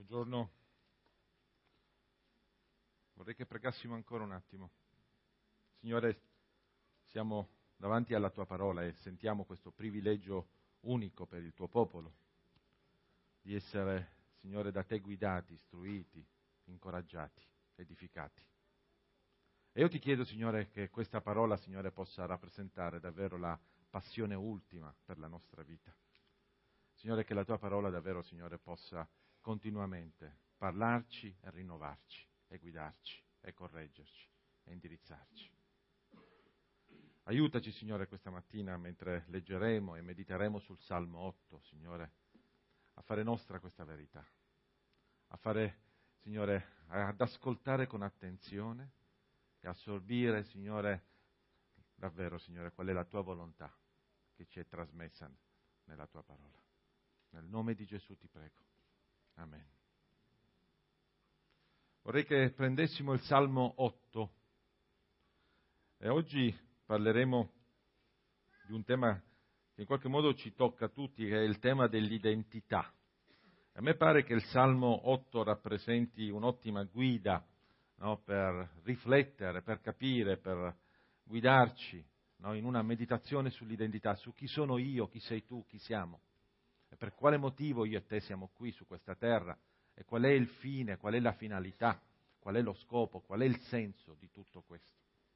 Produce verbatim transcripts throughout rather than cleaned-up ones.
Buongiorno. Vorrei che pregassimo ancora un attimo. Signore, siamo davanti alla Tua parola e sentiamo questo privilegio unico per il Tuo popolo, di essere, Signore, da Te guidati, istruiti, incoraggiati, edificati. E io Ti chiedo, Signore, che questa parola, Signore, possa rappresentare davvero la passione ultima per la nostra vita. Signore, che la Tua parola davvero, Signore, possa continuamente parlarci e rinnovarci, e guidarci, e correggerci, e indirizzarci. Aiutaci, Signore, questa mattina, mentre leggeremo e mediteremo sul Salmo otto, Signore, a fare nostra questa verità, a fare, Signore, ad ascoltare con attenzione e assorbire, Signore, davvero, Signore, qual è la Tua volontà che ci è trasmessa nella Tua parola. Nel nome di Gesù ti prego. Amen. Vorrei che prendessimo il Salmo otto e oggi parleremo di un tema che in qualche modo ci tocca a tutti, che è il tema dell'identità. A me pare che il Salmo otto rappresenti un'ottima guida, no, per riflettere, per capire, per guidarci, no, in una meditazione sull'identità, su chi sono io, chi sei tu, chi siamo. E per quale motivo io e te siamo qui su questa terra e qual è il fine, qual è la finalità, qual è lo scopo, qual è il senso di tutto questo.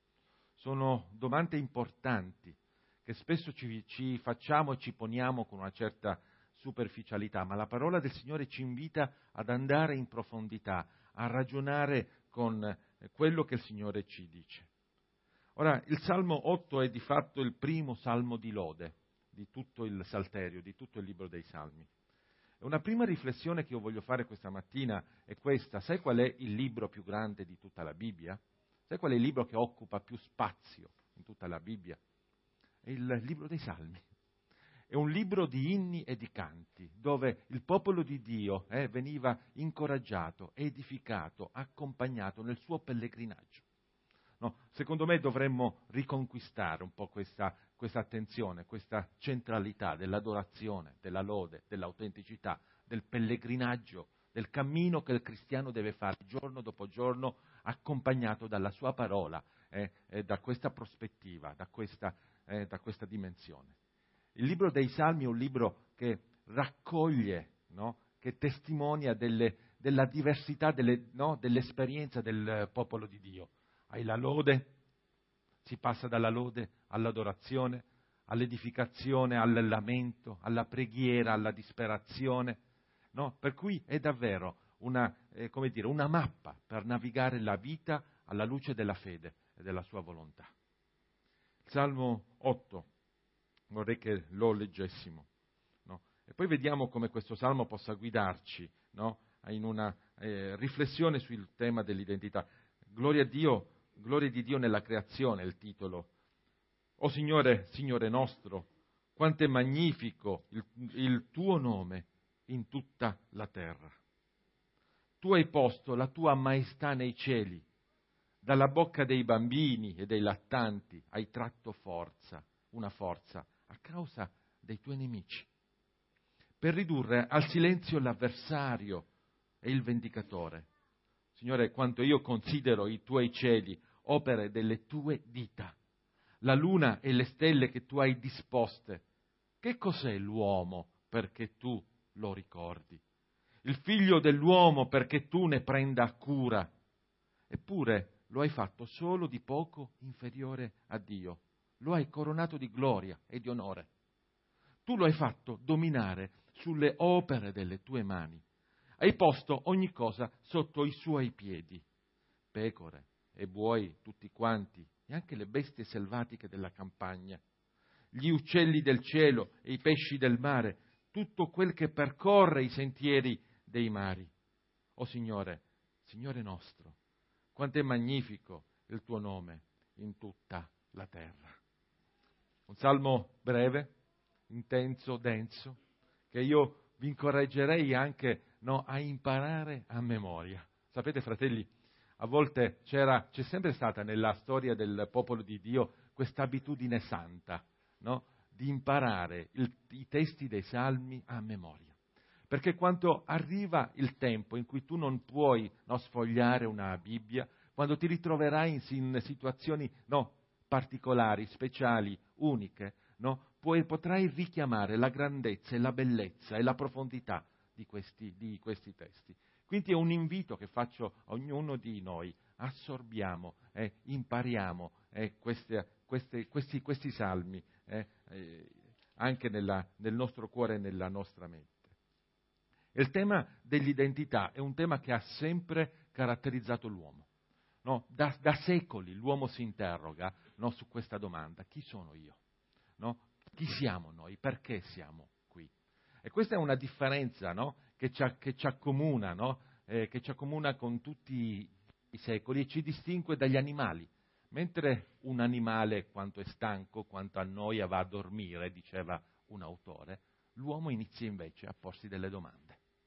Sono domande importanti che spesso ci, ci facciamo e ci poniamo con una certa superficialità, ma la parola del Signore ci invita ad andare in profondità, a ragionare con quello che il Signore ci dice. Ora, il Salmo otto è di fatto il primo salmo di lode di tutto il Salterio, di tutto il libro dei Salmi. E una prima riflessione che io voglio fare questa mattina è questa: sai qual è il libro più grande di tutta la Bibbia? Sai qual è il libro che occupa più spazio in tutta la Bibbia? È il libro dei Salmi. È un libro di inni e di canti, dove il popolo di Dio eh, veniva incoraggiato, edificato, accompagnato nel suo pellegrinaggio. No, secondo me dovremmo riconquistare un po' questa, questa attenzione, questa centralità dell'adorazione, della lode, dell'autenticità, del pellegrinaggio, del cammino che il cristiano deve fare giorno dopo giorno, accompagnato dalla sua parola, eh, eh, da questa prospettiva, da questa, eh, da questa dimensione. Il libro dei Salmi è un libro che raccoglie, no? Che testimonia delle, della diversità delle, no? dell'esperienza del popolo di Dio. Hai la lode, si passa dalla lode all'adorazione, all'edificazione, al lamento, alla preghiera, alla disperazione, no? Per cui è davvero una, eh, come dire, una mappa per navigare la vita alla luce della fede e della sua volontà. Salmo otto, vorrei che lo leggessimo, no? E poi vediamo come questo salmo possa guidarci, no? In una eh, riflessione sul tema dell'identità. Gloria a Dio. Gloria di Dio nella creazione, il titolo. O Signore, Signore nostro, quanto è magnifico il, il tuo nome in tutta la terra. Tu hai posto la tua maestà nei cieli, dalla bocca dei bambini e dei lattanti hai tratto forza, una forza, a causa dei tuoi nemici, per ridurre al silenzio l'avversario e il vendicatore. Signore, quanto io considero i tuoi cieli, opere delle tue dita, la luna e le stelle che tu hai disposte. Che cos'è l'uomo perché tu lo ricordi? Il figlio dell'uomo perché tu ne prenda cura? Eppure lo hai fatto solo di poco inferiore a Dio. Lo hai coronato di gloria e di onore. Tu lo hai fatto dominare sulle opere delle tue mani. Hai posto ogni cosa sotto i suoi piedi, pecore e buoi tutti quanti, e anche le bestie selvatiche della campagna, gli uccelli del cielo e i pesci del mare, tutto quel che percorre i sentieri dei mari. O Signore, Signore nostro, quanto è magnifico il tuo nome in tutta la terra. Un salmo breve, intenso, denso, che io vi incoraggerei anche no, a imparare a memoria. Sapete, fratelli, a volte c'era, c'è sempre stata nella storia del popolo di Dio questa abitudine santa, no, di imparare il, i testi dei salmi a memoria. Perché quando arriva il tempo in cui tu non puoi no, sfogliare una Bibbia, quando ti ritroverai in, in situazioni no, particolari, speciali, uniche, no, puoi, potrai richiamare la grandezza e la bellezza e la profondità di questi, di questi testi. Quindi è un invito che faccio a ognuno di noi: assorbiamo, eh, impariamo eh, queste, queste, questi, questi salmi eh, eh, anche nella, nel nostro cuore e nella nostra mente. Il tema dell'identità è un tema che ha sempre caratterizzato l'uomo. No? Da, da secoli l'uomo si interroga no, su questa domanda: chi sono io? No? Chi siamo noi? Perché siamo qui? E questa è una differenza no? che, ci, che ci accomuna, no? eh, che ci accomuna con tutti i secoli e ci distingue dagli animali. Mentre un animale, quanto è stanco, quanto annoia, va a dormire, diceva un autore, l'uomo inizia invece a porsi delle domande.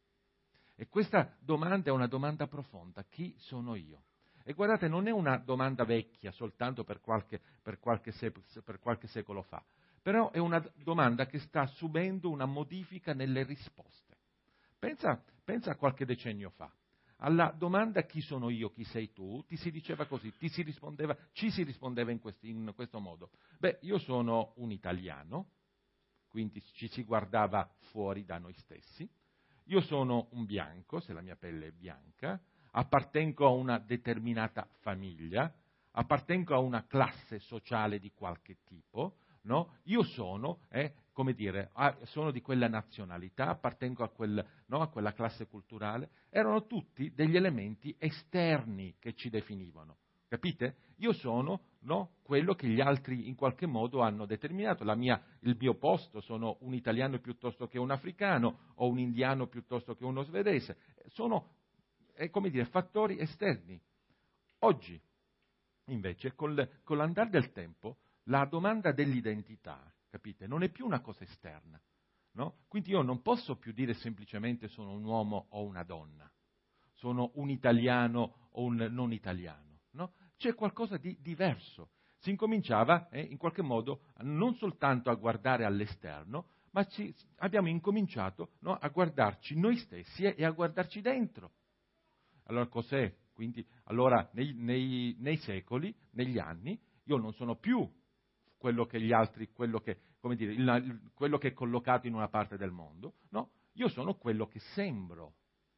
E questa domanda è una domanda profonda: chi sono io? E guardate, non è una domanda vecchia soltanto per qualche, per qualche, sec- per qualche secolo fa, però è una domanda che sta subendo una modifica nelle risposte. Pensa, pensa a qualche decennio fa. Alla domanda chi sono io, chi sei tu, ti si diceva così, ti si rispondeva, ci si rispondeva in, questi, in questo modo. Beh, io sono un italiano, quindi ci si guardava fuori da noi stessi. Io sono un bianco, se la mia pelle è bianca, appartengo a una determinata famiglia, appartengo a una classe sociale di qualche tipo, no? Io sono, eh, come dire, sono di quella nazionalità, appartengo a, quel, no, a quella classe culturale. Erano tutti degli elementi esterni che ci definivano. Capite? Io sono no, quello che gli altri in qualche modo hanno determinato. La mia, il mio posto, sono un italiano piuttosto che un africano, o un indiano piuttosto che uno svedese. Sono, è come dire, fattori esterni. Oggi, invece, col, con l'andare del tempo, la domanda dell'identità, capite, non è più una cosa esterna. No? Quindi io non posso più dire semplicemente sono un uomo o una donna, sono un italiano o un non italiano. No? C'è qualcosa di diverso. Si incominciava eh, in qualche modo non soltanto a guardare all'esterno, ma ci, abbiamo incominciato no, a guardarci noi stessi e a guardarci dentro. Allora cos'è? Quindi, allora nei, nei, nei secoli, negli anni, io non sono più quello che gli altri, quello che, come dire, il, quello che è collocato in una parte del mondo, no? Io sono quello che sembro.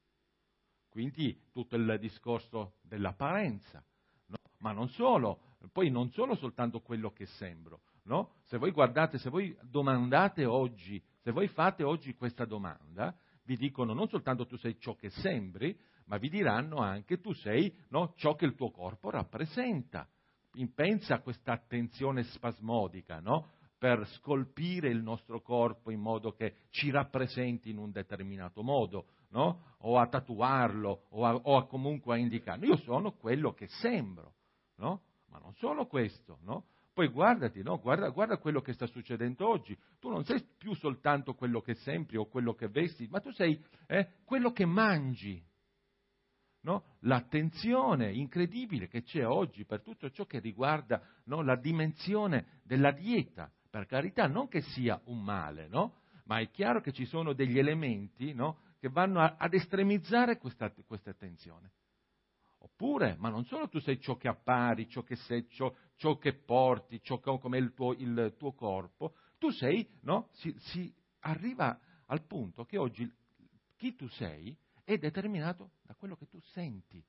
Quindi tutto il discorso dell'apparenza. No? Ma non solo, poi non solo soltanto quello che sembro, no? Se voi guardate, se voi domandate oggi, se voi fate oggi questa domanda, vi dicono non soltanto tu sei ciò che sembri, ma vi diranno anche tu sei no, ciò che il tuo corpo rappresenta. Pensa a questa attenzione spasmodica, no? Per scolpire il nostro corpo in modo che ci rappresenti in un determinato modo, no? O a tatuarlo, o a, o a comunque a indicarlo. Io sono quello che sembro, no? Ma non solo questo, no? Poi guardati, no? Guarda, guarda quello che sta succedendo oggi. Tu non sei più soltanto quello che sembri o quello che vesti, ma tu sei eh, quello che mangi. No? L'attenzione incredibile che c'è oggi per tutto ciò che riguarda no, la dimensione della dieta, per carità, non che sia un male, no? Ma è chiaro che ci sono degli elementi no, che vanno a, ad estremizzare questa, questa attenzione. Oppure, ma non solo tu sei ciò che appari, ciò che sei, ciò, ciò che porti, ciò che, come il tuo, il tuo corpo, tu sei, no? Si, si arriva al punto che oggi chi tu sei è determinato da quello che tu senti.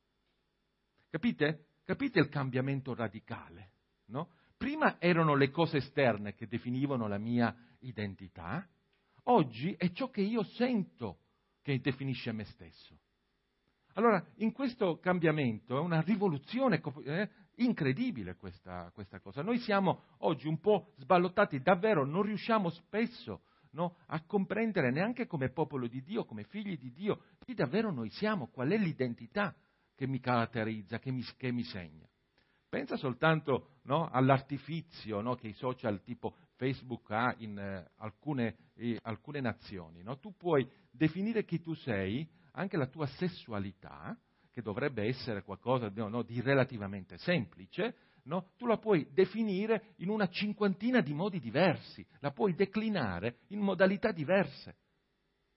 Capite? Capite il cambiamento radicale? No? Prima erano le cose esterne che definivano la mia identità, oggi è ciò che io sento che definisce me stesso. Allora, in questo cambiamento è una rivoluzione eh, incredibile questa, questa cosa. Noi siamo oggi un po' sballottati, davvero non riusciamo spesso no, a comprendere neanche come popolo di Dio, come figli di Dio, chi davvero noi siamo, qual è l'identità che mi caratterizza, che mi, che mi segna. Pensa soltanto no, all'artifizio no, che i social tipo Facebook ha in eh, alcune, eh, alcune nazioni. No? Tu puoi definire chi tu sei, anche la tua sessualità, che dovrebbe essere qualcosa no, no, di relativamente semplice, no? Tu la puoi definire in una cinquantina di modi diversi, la puoi declinare in modalità diverse.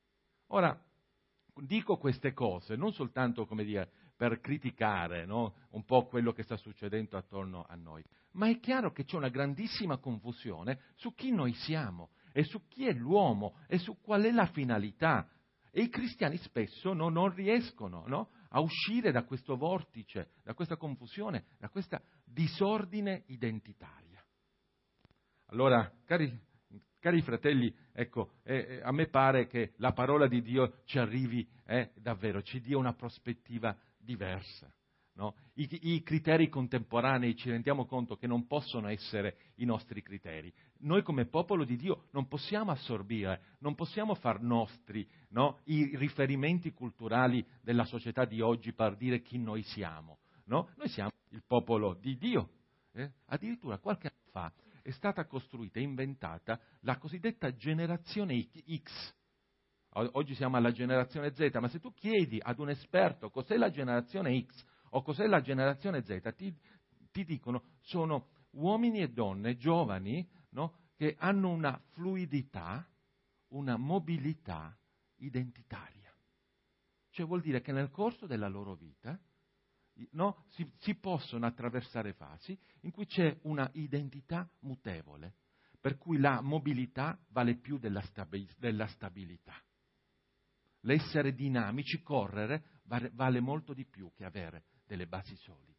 Ora, dico queste cose non soltanto, come dire, per criticare, no, un po' quello che sta succedendo attorno a noi, ma è chiaro che c'è una grandissima confusione su chi noi siamo e su chi è l'uomo e su qual è la finalità. E i cristiani spesso no, non riescono no, a uscire da questo vortice, da questa confusione, da questa disordine identitaria. Allora, cari, cari fratelli, ecco, eh, a me pare che la parola di Dio ci arrivi eh, davvero, ci dia una prospettiva diversa. No? I, I criteri contemporanei ci rendiamo conto che non possono essere i nostri criteri. Noi come popolo di Dio non possiamo assorbire, non possiamo far nostri no? i riferimenti culturali della società di oggi per dire chi noi siamo. No? Noi siamo il popolo di Dio. Eh? Addirittura qualche anno fa è stata costruita e inventata la cosiddetta generazione X. Oggi siamo alla generazione Z, ma se tu chiedi ad un esperto cos'è la generazione X o cos'è la generazione Z, ti, ti dicono sono uomini e donne giovani no, che hanno una fluidità, una mobilità identitaria. Cioè vuol dire che nel corso della loro vita no, si, si possono attraversare fasi in cui c'è una identità mutevole, per cui la mobilità vale più della, stabi- della stabilità. L'essere dinamici, correre, vale, vale molto di più che avere delle basi solide.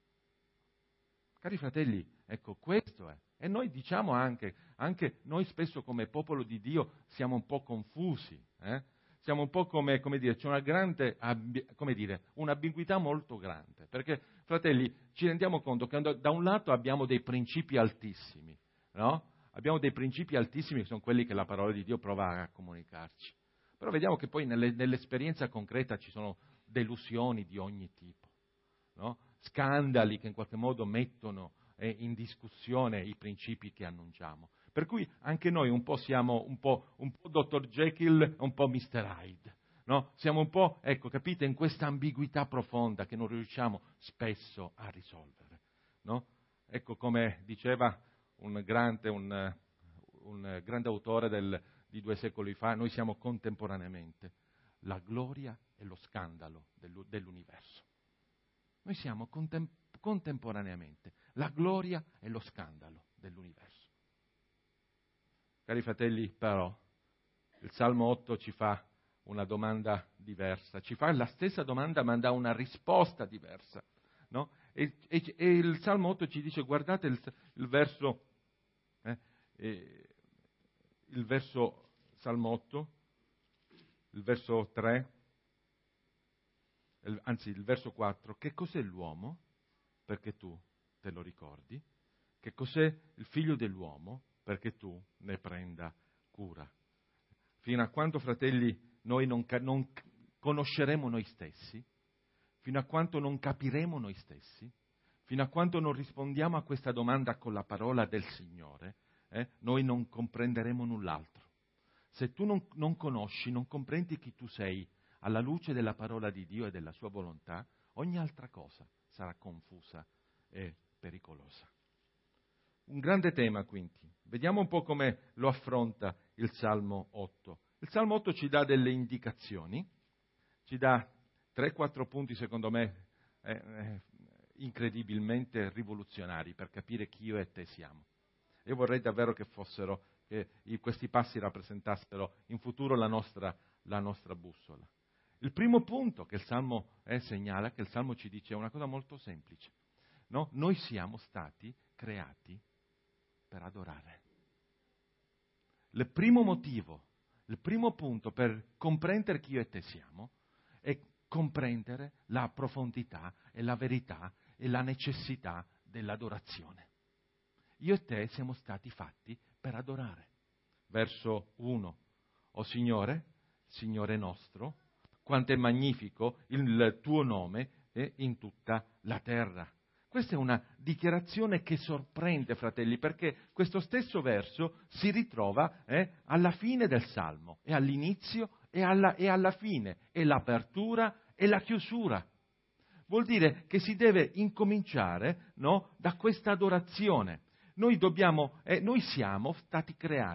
Cari fratelli, ecco, questo è. E noi diciamo anche, anche noi spesso come popolo di Dio siamo un po' confusi, eh? Siamo un po' come, come dire, c'è una grande, come dire, un'ambiguità molto grande. Perché, fratelli, ci rendiamo conto che da un lato abbiamo dei principi altissimi, no? Abbiamo dei principi altissimi che sono quelli che la parola di Dio prova a comunicarci. Però vediamo che poi nelle, nell'esperienza concreta ci sono delusioni di ogni tipo, no? Scandali che in qualche modo mettono eh, in discussione i principi che annunciamo. Per cui anche noi un po' siamo un po', un po' dottor Jekyll e un po' mister Hyde. No? Siamo un po', ecco, capite, in questa ambiguità profonda che non riusciamo spesso a risolvere. No? Ecco come diceva un grande, un, un grande autore del, di due secoli fa, noi siamo contemporaneamente la gloria e lo scandalo dell'universo. Noi siamo contem- contemporaneamente la gloria e lo scandalo dell'universo. Cari fratelli, però, il Salmo otto ci fa una domanda diversa, ci fa la stessa domanda ma dà una risposta diversa. No? E, e, e il Salmo otto ci dice, guardate il, il verso, eh, eh, il verso Salmo otto, il verso tre, il, anzi il verso quattro, che cos'è l'uomo? Perché tu te lo ricordi? Che cos'è il figlio dell'uomo? Perché tu ne prenda cura. Fino a quando, fratelli, noi non, non conosceremo noi stessi, fino a quando non capiremo noi stessi, fino a quando non rispondiamo a questa domanda con la parola del Signore, eh, noi non comprenderemo null'altro. Se tu non, non conosci, non comprendi chi tu sei alla luce della parola di Dio e della sua volontà, ogni altra cosa sarà confusa e pericolosa. Un grande tema, quindi. Vediamo un po' come lo affronta il Salmo otto. Il Salmo otto ci dà delle indicazioni, ci dà tre quattro punti, secondo me, eh, eh, incredibilmente rivoluzionari per capire chi io e te siamo. Io vorrei davvero che fossero, che questi passi rappresentassero in futuro la nostra, la nostra bussola. Il primo punto che il Salmo eh, segnala, che il Salmo ci dice, è una cosa molto semplice. No? Noi siamo stati creati per adorare. Il primo motivo, il primo punto per comprendere chi io e te siamo è comprendere la profondità e la verità e la necessità dell'adorazione. Io e te siamo stati fatti per adorare. Verso uno. O Signore, Signore nostro, quanto è magnifico il tuo nome eh, in tutta la terra. Questa è una dichiarazione che sorprende, fratelli, perché questo stesso verso si ritrova eh, alla fine del Salmo, e all'inizio e alla, e alla fine, è l'apertura e la chiusura. Vuol dire che si deve incominciare no, da questa adorazione. Noi, dobbiamo, eh, noi siamo stati creati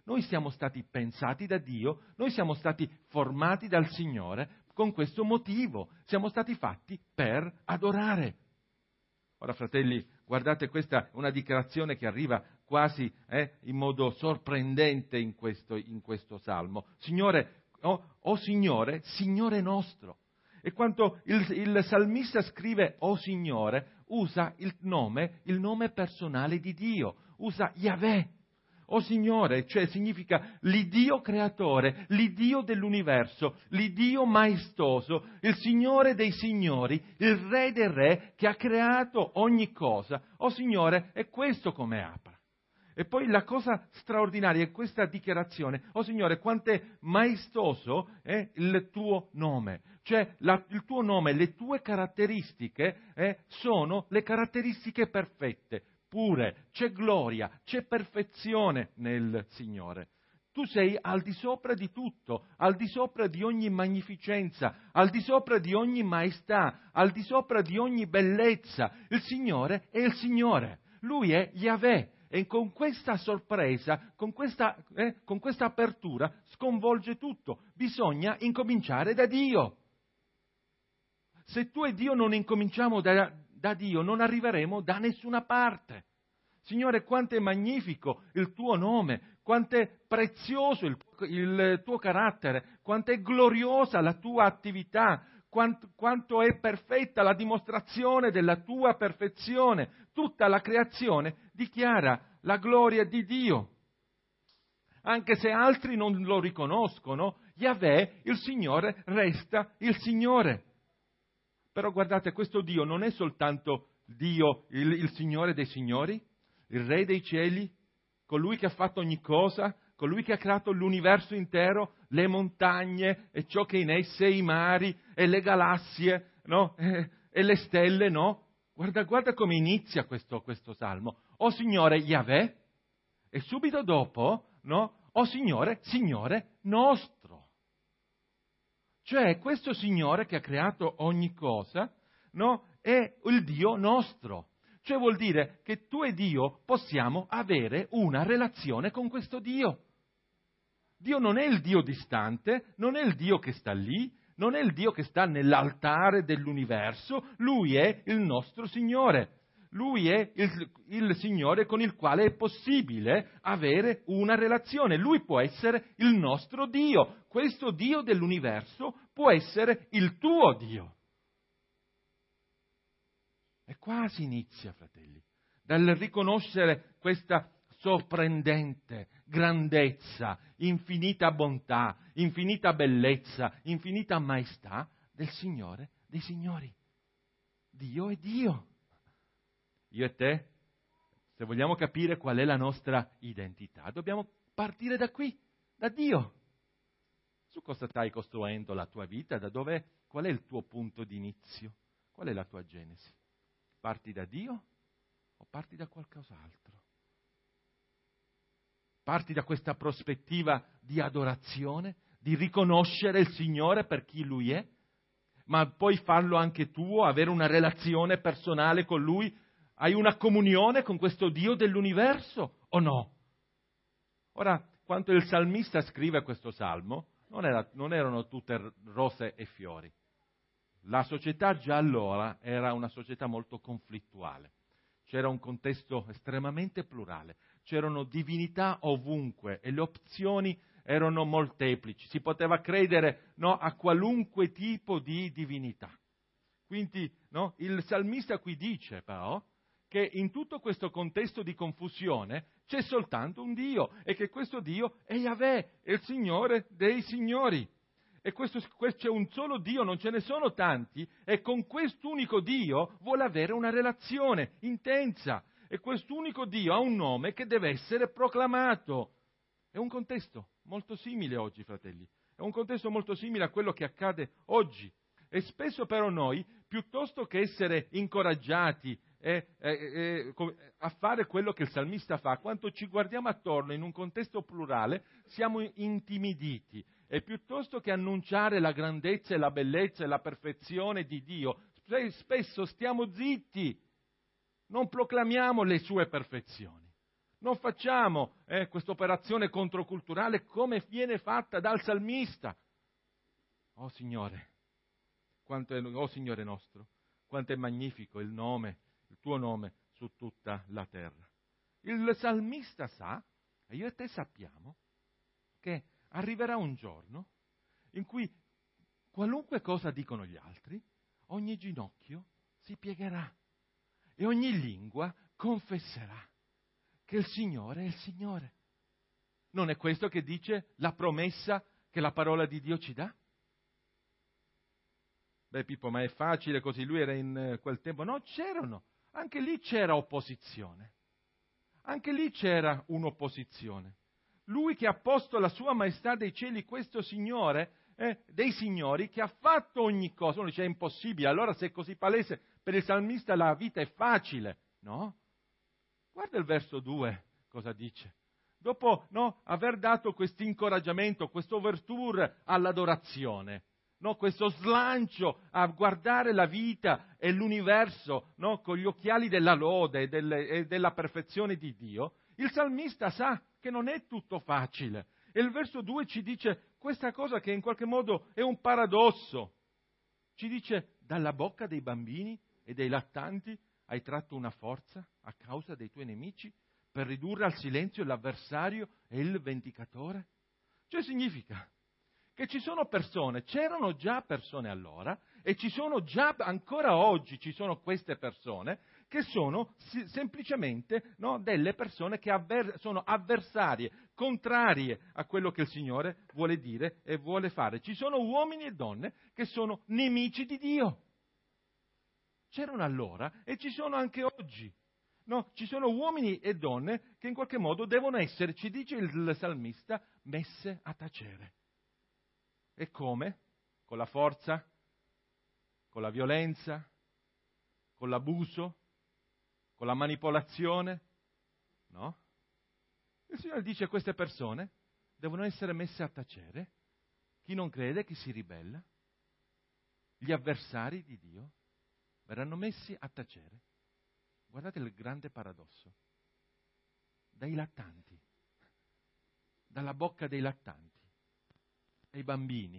noi siamo stati pensati da Dio, noi siamo stati formati dal Signore con questo motivo, siamo stati fatti per adorare. Ora, fratelli, guardate, questa è una dichiarazione che arriva quasi eh, in modo sorprendente in questo, in questo Salmo. Signore, oh, oh Signore, Signore nostro. E quando il, il salmista scrive "Oh Signore", usa il nome, il nome personale di Dio, usa Yahweh. "Oh Signore", cioè significa l'Iddio creatore, l'Iddio dell'universo, l'Iddio maestoso, il Signore dei signori, il Re dei re che ha creato ogni cosa. "Oh Signore", è questo come apre. E poi la cosa straordinaria è questa dichiarazione: "Oh Signore, quanto è maestoso è il tuo nome". Cioè la, il tuo nome, le tue caratteristiche eh, sono le caratteristiche perfette, pure, c'è gloria, c'è perfezione nel Signore. Tu sei al di sopra di tutto, al di sopra di ogni magnificenza, al di sopra di ogni maestà, al di sopra di ogni bellezza. Il Signore è il Signore, Lui è Yahweh. E con questa sorpresa, con questa, eh, con questa apertura, sconvolge tutto. Bisogna incominciare da Dio. Se tu e Dio non incominciamo da, da Dio, non arriveremo da nessuna parte. Signore, quanto è magnifico il tuo nome, quanto è prezioso il, il tuo carattere, quanto è gloriosa la tua attività, quanto, quanto è perfetta la dimostrazione della tua perfezione. Tutta la creazione dichiara la gloria di Dio. Anche se altri non lo riconoscono, Yahweh, il Signore, resta il Signore. Però guardate, questo Dio non è soltanto Dio, il, il Signore dei signori, il Re dei cieli, colui che ha fatto ogni cosa, colui che ha creato l'universo intero, le montagne e ciò che in esse, i mari e le galassie, no? e, e le stelle, no? Guarda, guarda come inizia questo, questo salmo. "Oh Signore Yahweh", e subito dopo, no? "Oh Signore, Signore nostro". Cioè, questo Signore che ha creato ogni cosa, no? È il Dio nostro. Cioè vuol dire che tu e Dio possiamo avere una relazione con questo Dio. Dio non è il Dio distante, non è il Dio che sta lì, non è il Dio che sta nell'altare dell'universo, Lui è il nostro Signore. Lui è il, il Signore con il quale è possibile avere una relazione. Lui può essere il nostro Dio. Questo Dio dell'universo può essere il tuo Dio. E qua si inizia, fratelli, dal riconoscere questa sorprendente grandezza, infinita bontà, infinita bellezza, infinita maestà del Signore dei signori. Dio è Dio. Io e te, se vogliamo capire qual è la nostra identità, dobbiamo partire da qui, da Dio. Su cosa stai costruendo la tua vita? Da dove? Qual è il tuo punto di inizio? Qual è la tua genesi? Parti da Dio o parti da qualcos'altro? Parti da questa prospettiva di adorazione, di riconoscere il Signore per chi Lui è, ma poi farlo anche tuo, avere una relazione personale con Lui. Hai una comunione con questo Dio dell'universo o no? Ora, quando il salmista scrive questo salmo, non, era, non erano tutte rose e fiori. La società già allora era una società molto conflittuale. C'era un contesto estremamente plurale. C'erano divinità ovunque e le opzioni erano molteplici. Si poteva credere, no, a qualunque tipo di divinità. Quindi, no, il salmista qui dice però che in tutto questo contesto di confusione c'è soltanto un Dio e che questo Dio è Yahweh, è il Signore dei signori. E questo, c'è un solo Dio, non ce ne sono tanti, e con quest'unico Dio vuole avere una relazione intensa. E quest'unico Dio ha un nome che deve essere proclamato. È un contesto molto simile oggi, fratelli. È un contesto molto simile a quello che accade oggi. E spesso però noi, piuttosto che essere incoraggiati eh, eh, eh, a fare quello che il salmista fa, quando ci guardiamo attorno in un contesto plurale, siamo intimiditi. E piuttosto che annunciare la grandezza e la bellezza e la perfezione di Dio, spesso stiamo zitti, non proclamiamo le sue perfezioni, Non facciamo eh, questa operazione controculturale come viene fatta dal salmista. Oh Signore, quanto è, oh Signore nostro, quanto è magnifico il nome, il tuo nome su tutta la terra. Il salmista sa, e io e te sappiamo, che arriverà un giorno in cui qualunque cosa dicono gli altri, ogni ginocchio si piegherà e ogni lingua confesserà che il Signore è il Signore. Non è questo che dice la promessa che la parola di Dio ci dà? Beh, Pippo, ma è facile così, lui era in quel tempo. No, c'erano, anche lì c'era opposizione. Anche lì c'era un'opposizione. Lui che ha posto la sua maestà dei cieli, questo Signore, eh, dei signori, che ha fatto ogni cosa. Uno dice è impossibile, allora se è così palese, per il salmista la vita è facile. No? Guarda il verso due, cosa dice. Dopo no, aver dato questo incoraggiamento, questo overture all'adorazione, no, questo slancio a guardare la vita e l'universo no, con gli occhiali della lode e, delle, e della perfezione di Dio, il salmista sa che non è tutto facile. E il verso due ci dice questa cosa che in qualche modo è un paradosso. Ci dice, dalla bocca dei bambini e dei lattanti hai tratto una forza a causa dei tuoi nemici per ridurre al silenzio l'avversario e il vendicatore? Cioè significa che ci sono persone, c'erano già persone allora e ci sono già, ancora oggi ci sono queste persone che sono si, semplicemente no, delle persone che avver, sono avversarie, contrarie a quello che il Signore vuole dire e vuole fare. Ci sono uomini e donne che sono nemici di Dio. C'erano allora e ci sono anche oggi. No, ci sono uomini e donne che in qualche modo devono essere, ci dice il salmista, messe a tacere. E come? Con la forza? Con la violenza? Con l'abuso? Con la manipolazione? No? Il Signore dice a queste persone devono essere messe a tacere. Chi non crede, chi si ribella, gli avversari di Dio verranno messi a tacere. Guardate il grande paradosso. Dai lattanti, dalla bocca dei lattanti, ai bambini.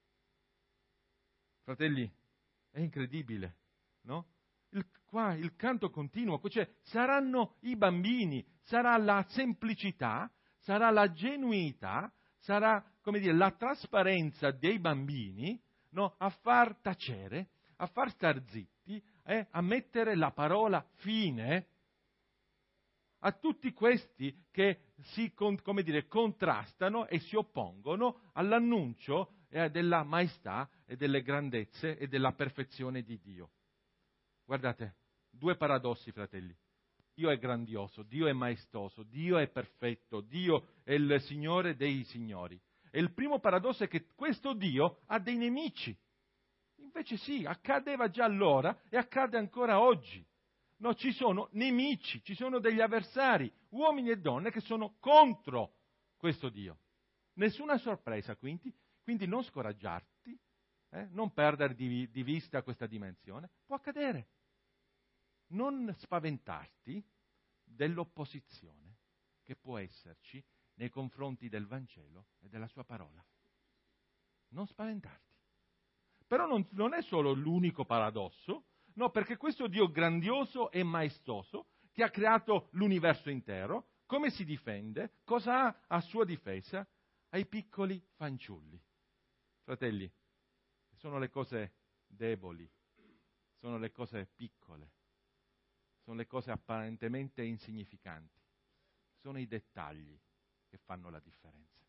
Fratelli, è incredibile, no? Il, qua il canto continua, cioè saranno i bambini, sarà la semplicità, sarà la genuinità, sarà, come dire, la trasparenza dei bambini, no? A far tacere, a far star zitti, eh? A mettere la parola fine a tutti questi che si, come dire, contrastano e si oppongono all'annuncio eh, della maestà e delle grandezze e della perfezione di Dio. Guardate, due paradossi, fratelli. Dio è grandioso, Dio è maestoso, Dio è perfetto, Dio è il Signore dei signori. E il primo paradosso è che questo Dio ha dei nemici. Invece sì, accadeva già allora e accade ancora oggi. No, ci sono nemici, ci sono degli avversari, uomini e donne che sono contro questo Dio. Nessuna sorpresa, quindi, quindi non scoraggiarti, eh, non perdere di, di vista questa dimensione. Può accadere. Non spaventarti dell'opposizione che può esserci nei confronti del Vangelo e della sua parola. Non spaventarti. Però non, non è solo l'unico paradosso, no, perché questo Dio grandioso e maestoso, che ha creato l'universo intero, come si difende? Cosa ha a sua difesa? Ai piccoli fanciulli. Fratelli, sono le cose deboli, sono le cose piccole, sono le cose apparentemente insignificanti, sono i dettagli che fanno la differenza.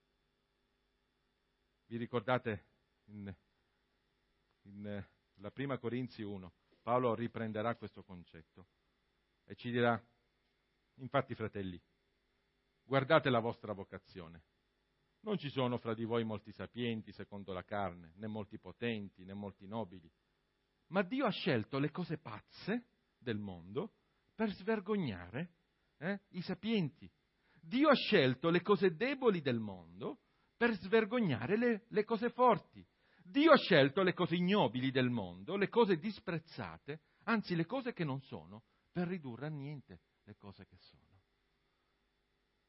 Vi ricordate in, in la prima Corinzi uno, Paolo riprenderà questo concetto e ci dirà, infatti fratelli, guardate la vostra vocazione. Non ci sono fra di voi molti sapienti secondo la carne, né molti potenti, né molti nobili, ma Dio ha scelto le cose pazze del mondo per svergognare eh, i sapienti. Dio ha scelto le cose deboli del mondo per svergognare le, le cose forti. Dio ha scelto le cose ignobili del mondo, le cose disprezzate, anzi le cose che non sono, per ridurre a niente le cose che sono.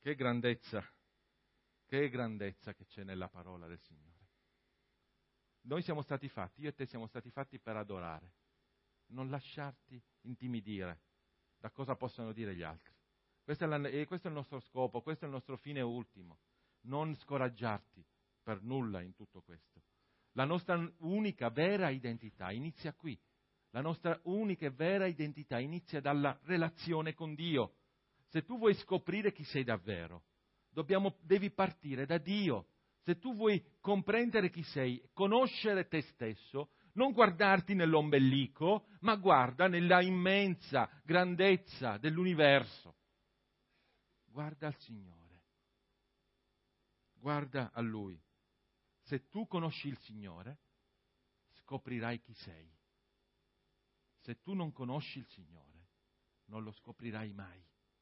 Che grandezza, che grandezza che c'è nella parola del Signore. Noi siamo stati fatti, io e te siamo stati fatti per adorare, non lasciarti intimidire da cosa possano dire gli altri. Questo è, la, e questo è il nostro scopo, questo è il nostro fine ultimo. Non scoraggiarti per nulla in tutto questo. La nostra unica vera identità inizia qui. La nostra unica e vera identità inizia dalla relazione con Dio. Se tu vuoi scoprire chi sei davvero, dobbiamo, devi partire da Dio. Se tu vuoi comprendere chi sei, conoscere te stesso, non guardarti nell'ombelico, ma guarda nella immensa grandezza dell'universo. Guarda al Signore. Guarda a Lui. Se tu conosci il Signore, scoprirai chi sei. Se tu non conosci il Signore, non lo scoprirai mai.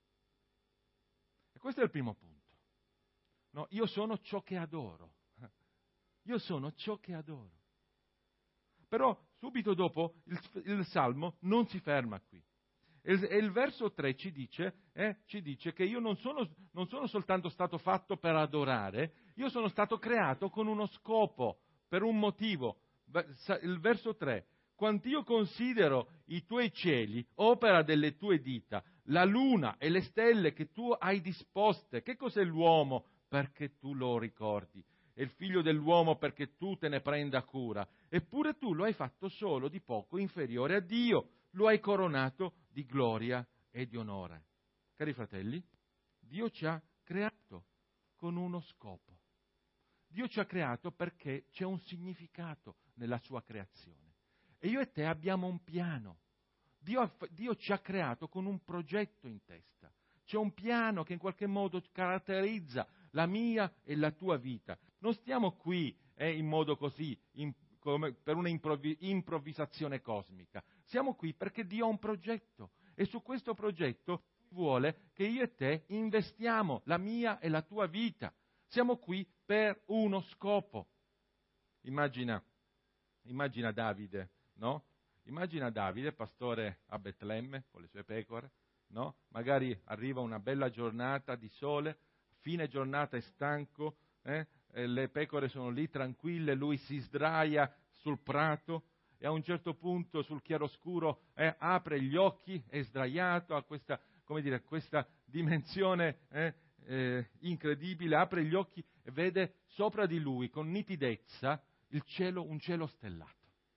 E questo è il primo punto. No, io sono ciò che adoro. Io sono ciò che adoro. Però subito dopo il, il Salmo non si ferma qui. E il, e il verso tre ci dice, eh, ci dice che io non sono, non sono soltanto stato fatto per adorare, io sono stato creato con uno scopo, per un motivo. Il verso tre, quant'io considero i tuoi cieli, opera delle tue dita, la luna e le stelle che tu hai disposte. Che cos'è l'uomo? Perché tu lo ricordi, e il figlio dell'uomo perché tu te ne prenda cura. Eppure tu lo hai fatto solo di poco inferiore a Dio, lo hai coronato di gloria e di onore. Cari fratelli, Dio ci ha creato con uno scopo. Dio ci ha creato perché c'è un significato nella sua creazione. E io e te abbiamo un piano. Dio, Dio ci ha creato con un progetto in testa. C'è un piano che in qualche modo caratterizza la mia e la tua vita. Non stiamo qui eh, in modo così, in, come per una improvvi, improvvisazione cosmica. Siamo qui perché Dio ha un progetto e su questo progetto vuole che io e te investiamo la mia e la tua vita. Siamo qui per uno scopo. Immagina, immagina Davide, no? Immagina Davide, pastore a Betlemme con le sue pecore, no? Magari arriva una bella giornata di sole, fine giornata è stanco, eh? E le pecore sono lì tranquille, lui si sdraia sul prato e a un certo punto sul chiaroscuro eh, apre gli occhi, è sdraiato, ha questa, come dire, questa dimensione eh, eh, incredibile, apre gli occhi e vede sopra di lui con nitidezza il cielo, un cielo stellato.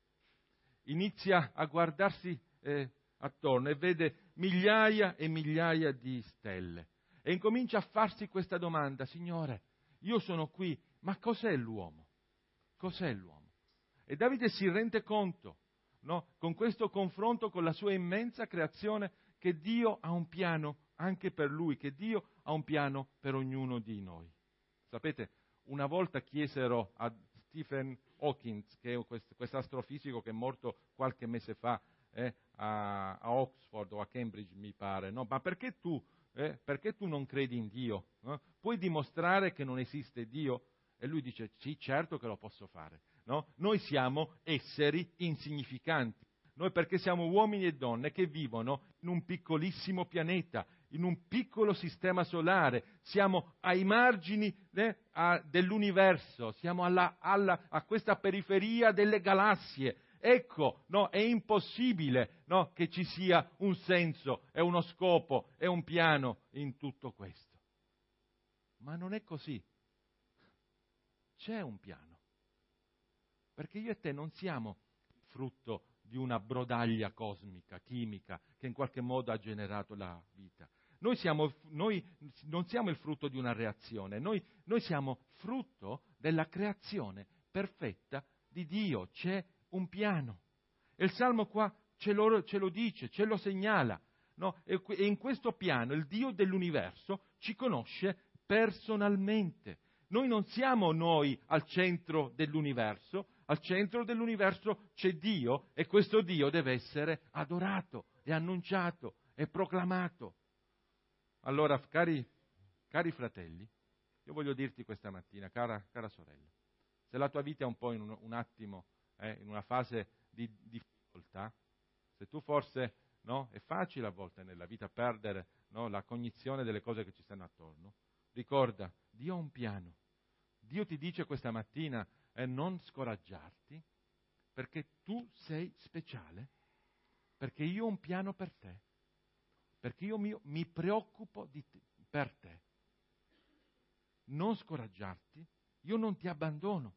Inizia a guardarsi eh, attorno e vede migliaia e migliaia di stelle e incomincia a farsi questa domanda: Signore, io sono qui, ma cos'è l'uomo? Cos'è l'uomo? E Davide si rende conto, no, con questo confronto con la sua immensa creazione, che Dio ha un piano anche per lui, che Dio ha un piano per ognuno di noi. Sapete, una volta chiesero a Stephen Hawking, che è questo astrofisico che è morto qualche mese fa eh, a, a Oxford o a Cambridge, mi pare, no? Ma perché tu, eh, perché tu non credi in Dio? No? Puoi dimostrare che non esiste Dio? E lui dice, sì, certo che lo posso fare. No? Noi siamo esseri insignificanti. Noi perché siamo uomini e donne che vivono in un piccolissimo pianeta, in un piccolo sistema solare, siamo ai margini eh, a, dell'universo, siamo alla, alla, a questa periferia delle galassie. Ecco, no, è impossibile no, che ci sia un senso e uno scopo e un piano in tutto questo. Ma non è così. C'è un piano. Perché io e te non siamo frutto di una brodaglia cosmica, chimica, che in qualche modo ha generato la vita. Noi, siamo, noi non siamo il frutto di una reazione, noi, noi siamo frutto della creazione perfetta di Dio. C'è un piano. E il Salmo qua ce lo, ce lo dice, ce lo segnala. No? E, e in questo piano il Dio dell'universo ci conosce personalmente. Noi non siamo noi al centro dell'universo, al centro dell'universo c'è Dio e questo Dio deve essere adorato e annunciato e proclamato. Allora, cari, cari fratelli, io voglio dirti questa mattina, cara, cara sorella, se la tua vita è un po' in un, un attimo, eh, in una fase di difficoltà, se tu forse, no, è facile a volte nella vita perdere no, la cognizione delle cose che ci stanno attorno, ricorda, Dio ha un piano. Dio ti dice questa mattina eh, non scoraggiarti, perché tu sei speciale, perché io ho un piano per te, perché io mi, mi preoccupo di te, per te. Non scoraggiarti, io non ti abbandono.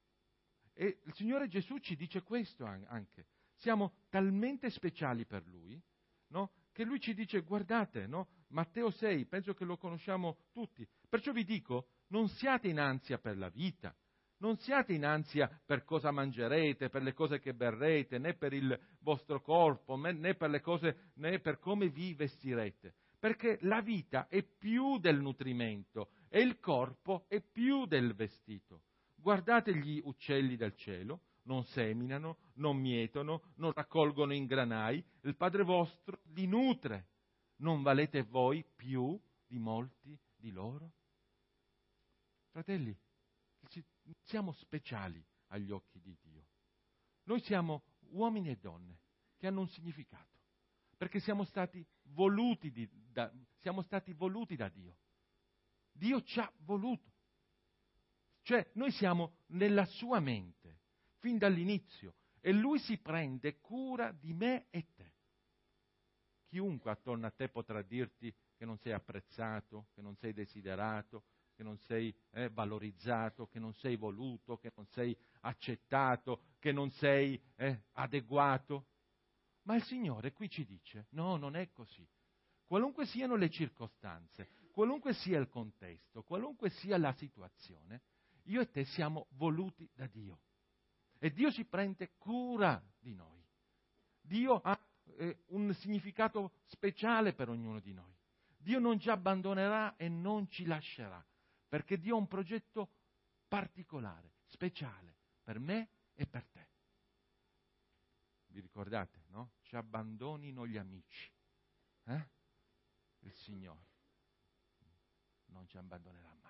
E il Signore Gesù ci dice questo anche. Siamo talmente speciali per Lui, no? Che Lui ci dice, guardate, no? Matteo sei, penso che lo conosciamo tutti. Perciò vi dico, non siate in ansia per la vita, non siate in ansia per cosa mangerete, per le cose che berrete, né per il vostro corpo, né per le cose, né per come vi vestirete. Perché la vita è più del nutrimento e il corpo è più del vestito. Guardate gli uccelli del cielo, non seminano, non mietono, non raccolgono in granai, il Padre vostro li nutre. Non valete voi più di molti di loro? Fratelli, siamo speciali agli occhi di Dio. Noi siamo uomini e donne che hanno un significato, perché siamo stati voluti, di, da, siamo stati voluti da Dio. Dio ci ha voluto. Cioè, noi siamo nella sua mente, fin dall'inizio, e Lui si prende cura di me e te. Chiunque attorno a te potrà dirti che non sei apprezzato, che non sei desiderato, che non sei eh, valorizzato, che non sei voluto, che non sei accettato, che non sei eh, adeguato. Ma il Signore qui ci dice, no, non è così. Qualunque siano le circostanze, qualunque sia il contesto, qualunque sia la situazione, io e te siamo voluti da Dio. E Dio si prende cura di noi. Dio ha eh, un significato speciale per ognuno di noi. Dio non ci abbandonerà e non ci lascerà, perché Dio ha un progetto particolare, speciale, per me e per te. Vi ricordate, no? Ci abbandonino gli amici. Eh? Il Signore non ci abbandonerà mai.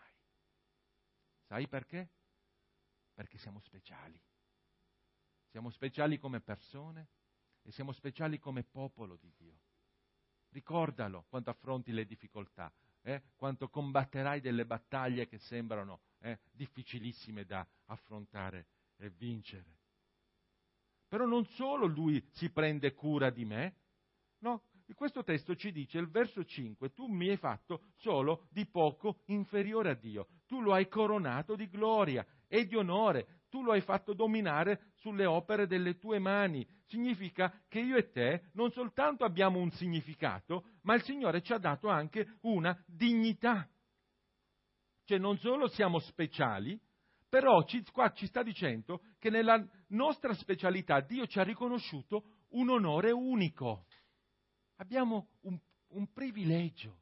Sai perché? Perché siamo speciali. Siamo speciali come persone e siamo speciali come popolo di Dio. Ricordalo quando affronti le difficoltà, eh? Quando combatterai delle battaglie che sembrano eh, difficilissime da affrontare e vincere. Però non solo Lui si prende cura di me, no? Questo testo ci dice, il verso cinque, tu mi hai fatto solo di poco inferiore a Dio, tu lo hai coronato di gloria e di onore, tu lo hai fatto dominare sulle opere delle tue mani. Significa che io e te non soltanto abbiamo un significato, ma il Signore ci ha dato anche una dignità. Cioè non solo siamo speciali, però ci, qua ci sta dicendo che nella nostra specialità Dio ci ha riconosciuto un onore unico. Abbiamo un, un privilegio.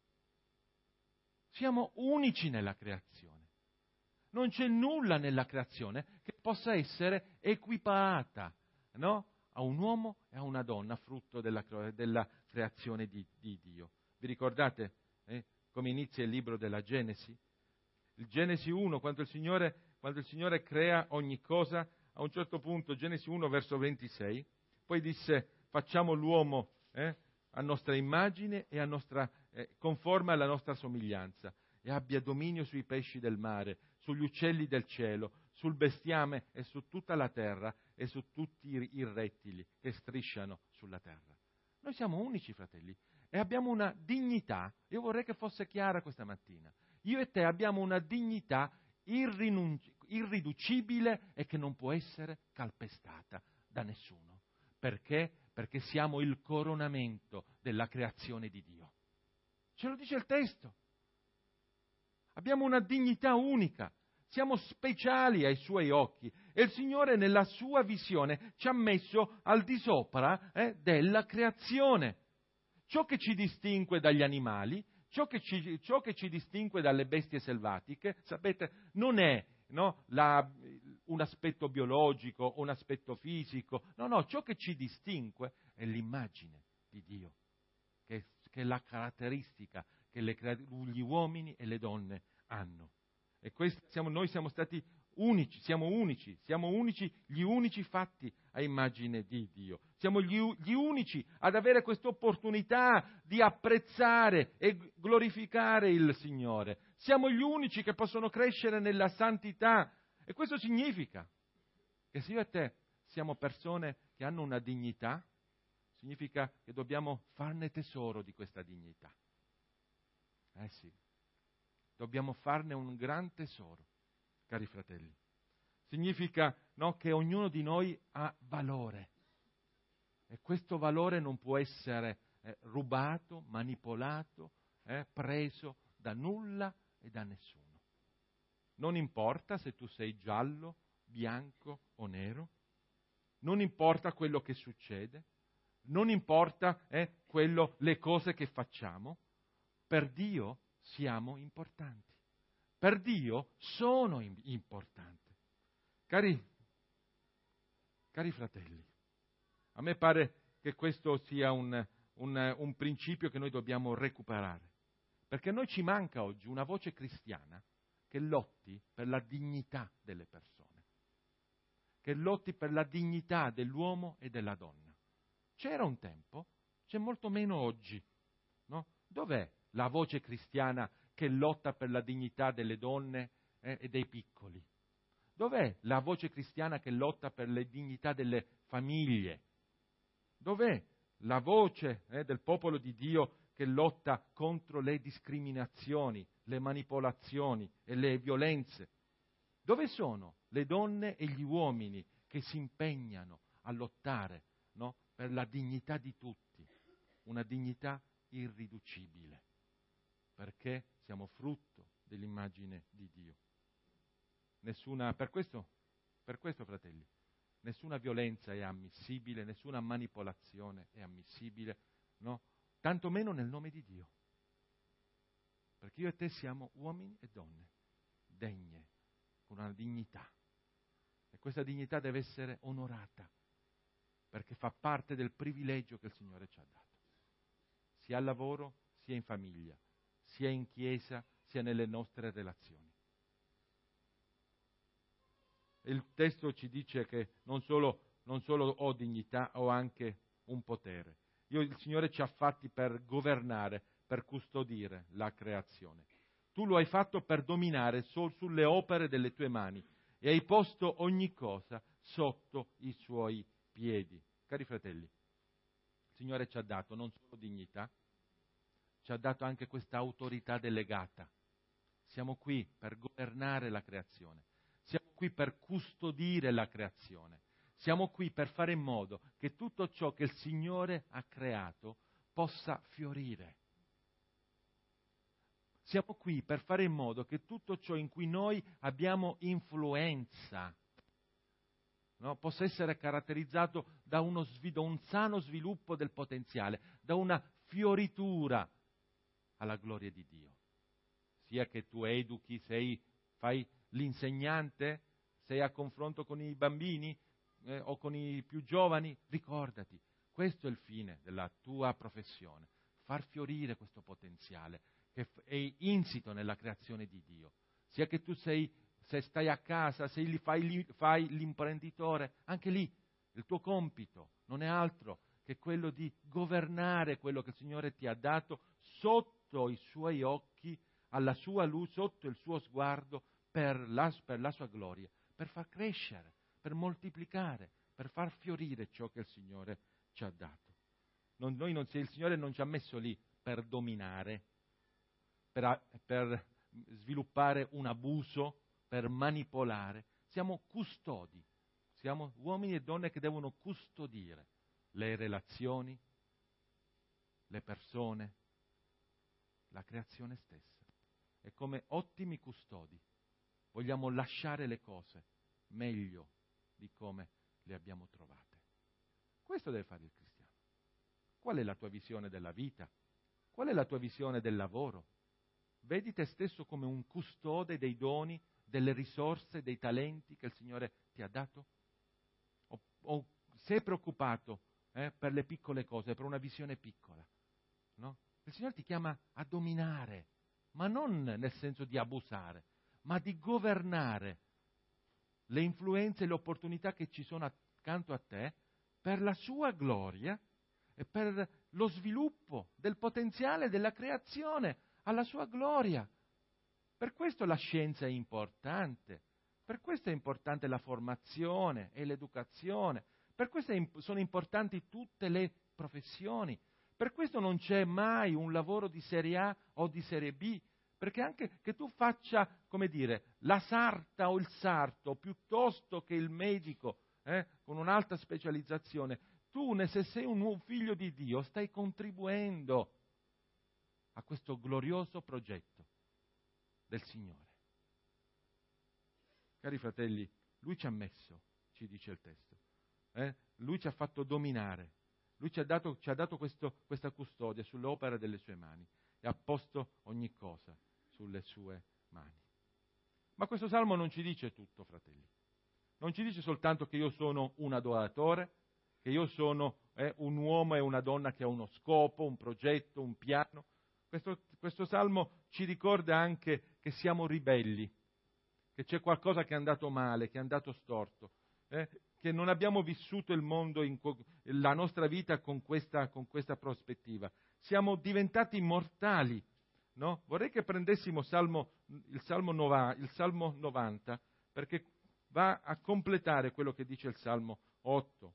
Siamo unici nella creazione. Non c'è nulla nella creazione che possa essere equiparata, no? A un uomo e a una donna, frutto della, della creazione di, di Dio. Vi ricordate eh, come inizia il libro della Genesi? Il Genesi uno, quando il Signore, quando il Signore crea ogni cosa, a un certo punto, Genesi uno, verso ventisei, poi disse, facciamo l'uomo eh, a nostra immagine e a nostra, eh, conforme alla nostra somiglianza, e abbia dominio sui pesci del mare, sugli uccelli del cielo, sul bestiame e su tutta la terra e su tutti i rettili che strisciano sulla terra. Noi siamo unici, fratelli, e abbiamo una dignità, io vorrei che fosse chiara questa mattina, io e te abbiamo una dignità irrinunci- irriducibile e che non può essere calpestata da nessuno. Perché? Perché siamo il coronamento della creazione di Dio. Ce lo dice il testo. Abbiamo una dignità unica, siamo speciali ai Suoi occhi e il Signore nella Sua visione ci ha messo al di sopra eh, della creazione. Ciò che ci distingue dagli animali, ciò che ci, ciò che ci distingue dalle bestie selvatiche, sapete, non è no, la, un aspetto biologico o un aspetto fisico, no, no, ciò che ci distingue è l'immagine di Dio, che, che è la caratteristica che le, gli uomini e le donne hanno. E questo siamo, noi siamo stati unici, siamo unici, siamo unici, gli unici fatti a immagine di Dio. Siamo gli, gli unici ad avere questa opportunità di apprezzare e glorificare il Signore. Siamo gli unici che possono crescere nella santità. E questo significa che se io e te siamo persone che hanno una dignità, significa che dobbiamo farne tesoro di questa dignità. Eh sì, dobbiamo farne un gran tesoro, cari fratelli. Significa, no, che ognuno di noi ha valore e questo valore non può essere eh, rubato, manipolato, eh, preso da nulla e da nessuno. Non importa se tu sei giallo, bianco o nero, non importa quello che succede, non importa eh, quello, le cose che facciamo, per Dio siamo importanti. Per Dio sono importanti. Cari, cari fratelli, a me pare che questo sia un, un, un principio che noi dobbiamo recuperare, perché a noi ci manca oggi una voce cristiana che lotti per la dignità delle persone, che lotti per la dignità dell'uomo e della donna. C'era un tempo, c'è molto meno oggi, no? Dov'è la voce cristiana che lotta per la dignità delle donne eh, e dei piccoli? Dov'è la voce cristiana che lotta per la dignità delle famiglie? Dov'è la voce eh, del popolo di Dio che lotta contro le discriminazioni, le manipolazioni e le violenze? Dove sono le donne e gli uomini che si impegnano a lottare, no, per la dignità di tutti, una dignità irriducibile, perché siamo frutto dell'immagine di Dio. Nessuna, per questo, per questo, fratelli, nessuna violenza è ammissibile, nessuna manipolazione è ammissibile, no? Tanto meno nel nome di Dio. Perché io e te siamo uomini e donne, degne, con una dignità. E questa dignità deve essere onorata, perché fa parte del privilegio che il Signore ci ha dato. Sia al lavoro, sia in famiglia, sia in chiesa, sia nelle nostre relazioni. Il testo ci dice che non solo, non solo ho dignità, ho anche un potere. Io, il Signore ci ha fatti per governare, per custodire la creazione. Tu lo hai fatto per dominare solo sulle opere delle tue mani e hai posto ogni cosa sotto i suoi piedi. Cari fratelli, il Signore ci ha dato non solo dignità, ci ha dato anche questa autorità delegata. Siamo qui per governare la creazione. Siamo qui per custodire la creazione. Siamo qui per fare in modo che tutto ciò che il Signore ha creato possa fiorire. Siamo qui per fare in modo che tutto ciò in cui noi abbiamo influenza, no, possa essere caratterizzato da uno da un sano sviluppo del potenziale, da una fioritura alla gloria di Dio. Sia che tu educhi, sei, fai l'insegnante, sei a confronto con i bambini eh, o con i più giovani, ricordati, questo è il fine della tua professione, far fiorire questo potenziale che è insito nella creazione di Dio. Sia che tu sei, se stai a casa, se li fai, fai l'imprenditore, anche lì il tuo compito non è altro che quello di governare quello che il Signore ti ha dato sotto i suoi occhi, alla sua luce, sotto il suo sguardo, per la, per la sua gloria, per far crescere, per moltiplicare, per far fiorire ciò che il Signore ci ha dato. Non, noi non, il Signore non ci ha messo lì per dominare, per, per sviluppare un abuso, per manipolare. Siamo custodi, siamo uomini e donne che devono custodire le relazioni, le persone, la creazione stessa. E come ottimi custodi vogliamo lasciare le cose meglio di come le abbiamo trovate. Questo deve fare il cristiano. Qual è la tua visione della vita? Qual è la tua visione del lavoro? Vedi te stesso come un custode dei doni, delle risorse, dei talenti che il Signore ti ha dato? O, o sei preoccupato eh, per le piccole cose, per una visione piccola? No? Il Signore ti chiama a dominare, ma non nel senso di abusare, ma di governare, le influenze e le opportunità che ci sono accanto a te per la sua gloria e per lo sviluppo del potenziale della creazione alla sua gloria. Per questo la scienza è importante, per questo è importante la formazione e l'educazione, per questo sono importanti tutte le professioni, per questo non c'è mai un lavoro di serie A o di serie B, perché anche che tu faccia, come dire, la sarta o il sarto piuttosto che il medico eh, con un'alta specializzazione, tu, se sei un nuovo figlio di Dio, stai contribuendo a questo glorioso progetto del Signore. Cari fratelli, Lui ci ha messo, ci dice il testo, eh? Lui ci ha fatto dominare, Lui ci ha dato, ci ha dato questo, questa custodia sull'opera delle sue mani e ha posto ogni cosa sulle sue mani. Ma questo salmo non ci dice tutto, fratelli. Non ci dice soltanto che io sono un adoratore, che io sono eh, un uomo e una donna che ha uno scopo, un progetto, un piano. Questo, questo salmo ci ricorda anche che siamo ribelli, che c'è qualcosa che è andato male, che è andato storto, eh, che non abbiamo vissuto il mondo, in co- la nostra vita con questa, con questa prospettiva. Siamo diventati mortali, no? Vorrei che prendessimo salmo, il, salmo nova, il Salmo novanta, perché va a completare quello che dice il Salmo otto.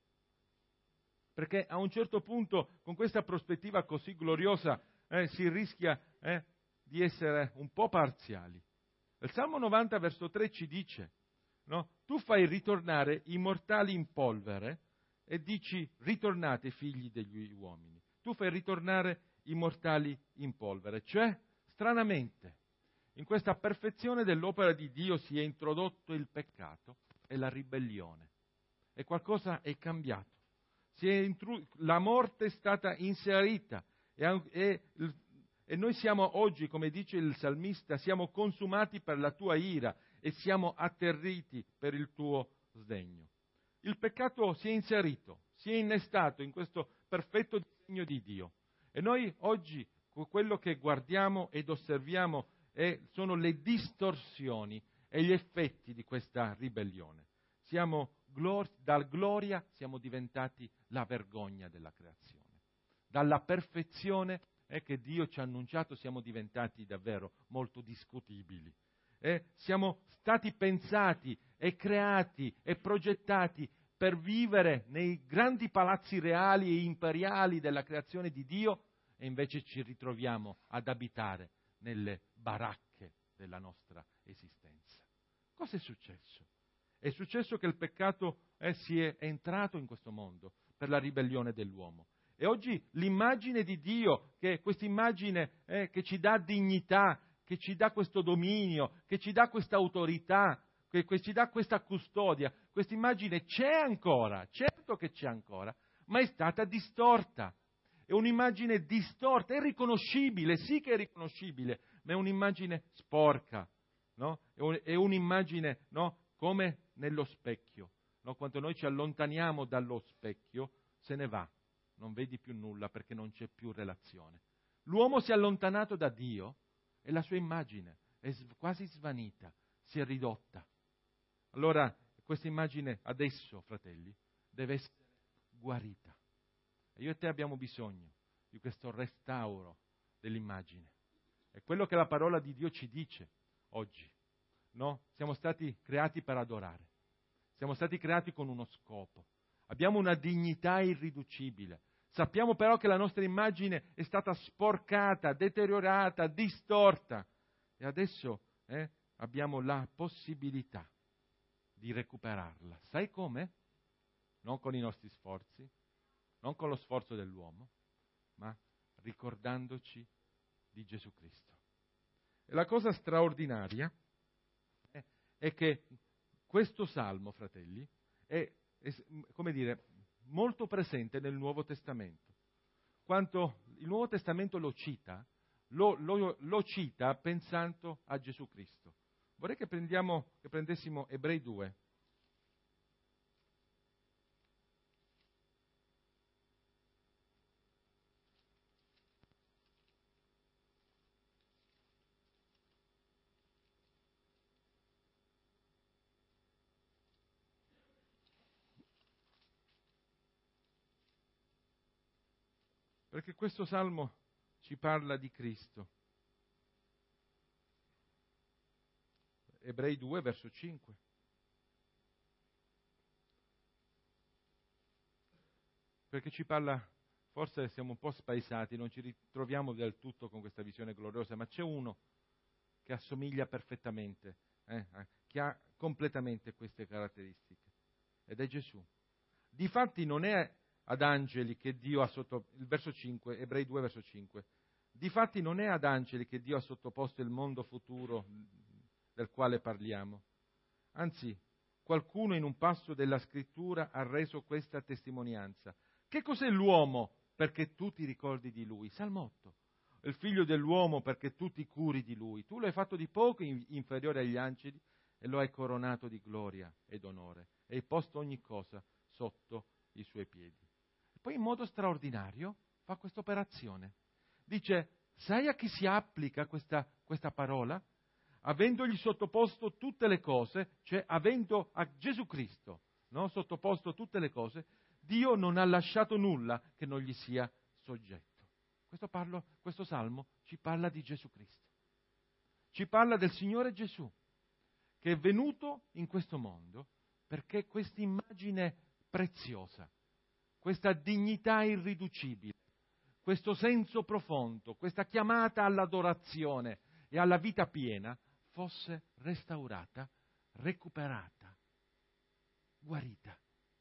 Perché a un certo punto, con questa prospettiva così gloriosa, eh, si rischia eh, di essere un po' parziali. Il Salmo novanta, verso tre, ci dice, no? Tu fai ritornare i mortali in polvere e dici, ritornate figli degli uomini. Tu fai ritornare i mortali in polvere. Cioè, stranamente, in questa perfezione dell'opera di Dio si è introdotto il peccato e la ribellione. E qualcosa è cambiato. Si è intru- la morte è stata inserita e, e, e noi siamo oggi, come dice il salmista, siamo consumati per la tua ira e siamo atterriti per il tuo sdegno. Il peccato si è inserito, si è innestato in questo perfetto disegno di Dio. E noi oggi quello che guardiamo ed osserviamo è, sono le distorsioni e gli effetti di questa ribellione. Siamo glor- dal gloria siamo diventati la vergogna della creazione. Dalla perfezione eh, che Dio ci ha annunciato siamo diventati davvero molto discutibili. Eh, siamo stati pensati e creati e progettati per vivere nei grandi palazzi reali e imperiali della creazione di Dio e invece ci ritroviamo ad abitare nelle baracche della nostra esistenza. Cosa è successo? È successo che il peccato eh, si è entrato in questo mondo per la ribellione dell'uomo. E oggi l'immagine di Dio, che è questa immagine eh, che ci dà dignità, che ci dà questo dominio, che ci dà questa autorità, che, che ci dà questa custodia, questa immagine c'è ancora, certo che c'è ancora, ma è stata distorta. È un'immagine distorta, è riconoscibile, sì che è riconoscibile, ma è un'immagine sporca, no? È, un, è un'immagine, no? Come nello specchio, no? Quando noi ci allontaniamo dallo specchio, se ne va, non vedi più nulla perché non c'è più relazione. L'uomo si è allontanato da Dio e la sua immagine è quasi svanita, si è ridotta. Allora, questa immagine adesso, fratelli, deve essere guarita. E io e te abbiamo bisogno di questo restauro dell'immagine. È quello che la parola di Dio ci dice oggi. No? Siamo stati creati per adorare. Siamo stati creati con uno scopo. Abbiamo una dignità irriducibile. Sappiamo però che la nostra immagine è stata sporcata, deteriorata, distorta. E adesso eh, abbiamo la possibilità di recuperarla. Sai come? Non con i nostri sforzi, non con lo sforzo dell'uomo, ma ricordandoci di Gesù Cristo. E la cosa straordinaria è, è che questo salmo, fratelli, è, è, come dire, molto presente nel Nuovo Testamento. Quanto il Nuovo Testamento lo cita, lo, lo, lo cita pensando a Gesù Cristo. Vorrei che, prendiamo, che prendessimo Ebrei due. Perché questo salmo ci parla di Cristo. Ebrei due, verso cinque. Perché ci parla, forse siamo un po' spaesati, non ci ritroviamo del tutto con questa visione gloriosa, ma c'è uno che assomiglia perfettamente, eh, che ha completamente queste caratteristiche, ed è Gesù. Difatti non è ad angeli che Dio ha sottoposto, il verso cinque, Ebrei due, verso cinque, difatti non è ad angeli che Dio ha sottoposto il mondo futuro del quale parliamo, anzi qualcuno in un passo della scrittura ha reso questa testimonianza. Che cos'è l'uomo perché tu ti ricordi di lui? Salmo otto. Il figlio dell'uomo perché tu ti curi di lui. Tu lo hai fatto di poco inferiore agli angeli e lo hai coronato di gloria ed onore e hai posto ogni cosa sotto i suoi piedi. Poi in modo straordinario fa questa operazione. Dice, sai a chi si applica questa, questa parola? Avendogli sottoposto tutte le cose, cioè avendo a Gesù Cristo, no, sottoposto tutte le cose, Dio non ha lasciato nulla che non gli sia soggetto. Questo, parlo, questo salmo ci parla di Gesù Cristo. Ci parla del Signore Gesù, che è venuto in questo mondo perché questa immagine preziosa, questa dignità irriducibile, questo senso profondo, questa chiamata all'adorazione e alla vita piena fosse restaurata, recuperata, guarita.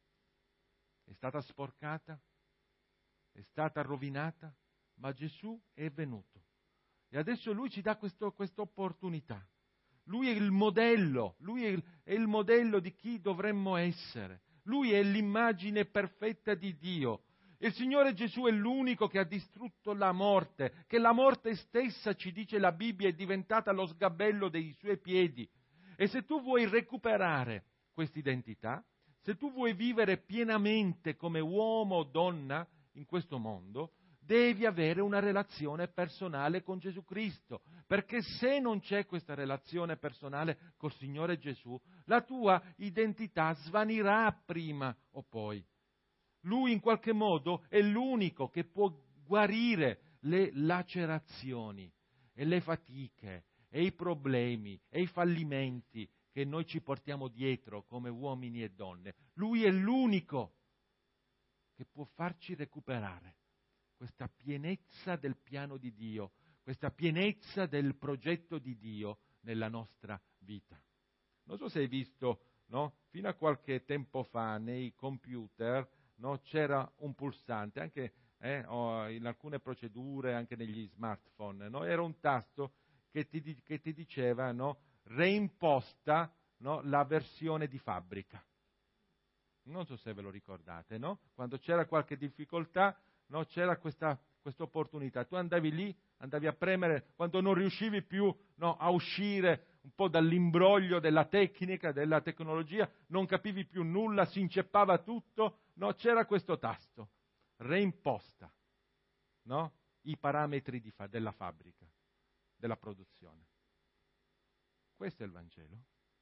È stata sporcata, è stata rovinata, ma Gesù è venuto. E adesso Lui ci dà questa opportunità. Lui è il modello, Lui è il, è il modello di chi dovremmo essere. Lui è l'immagine perfetta di Dio. Il Signore Gesù è l'unico che ha distrutto la morte, che la morte stessa, ci dice la Bibbia, è diventata lo sgabello dei Suoi piedi. E se tu vuoi recuperare questa identità, se tu vuoi vivere pienamente come uomo o donna in questo mondo, devi avere una relazione personale con Gesù Cristo, perché se non c'è questa relazione personale col Signore Gesù, la tua identità svanirà prima o poi. Lui in qualche modo è l'unico che può guarire le lacerazioni e le fatiche e i problemi e i fallimenti che noi ci portiamo dietro come uomini e donne. Lui è l'unico che può farci recuperare questa pienezza del piano di Dio, questa pienezza del progetto di Dio nella nostra vita. Non so se hai visto, no? Fino a qualche tempo fa nei computer, no, c'era un pulsante, anche eh, in alcune procedure, anche negli smartphone, no? Era un tasto che ti, che ti diceva, no, reimposta, no, la versione di fabbrica. Non so se ve lo ricordate, no? Quando c'era qualche difficoltà, no, c'era questa opportunità. Tu andavi lì, andavi a premere, quando non riuscivi più, no, a uscire un po' dall'imbroglio della tecnica, della tecnologia, non capivi più nulla, si inceppava tutto, no, c'era questo tasto, reimposta, no, i parametri di fa- della fabbrica, della produzione. Questo è il Vangelo.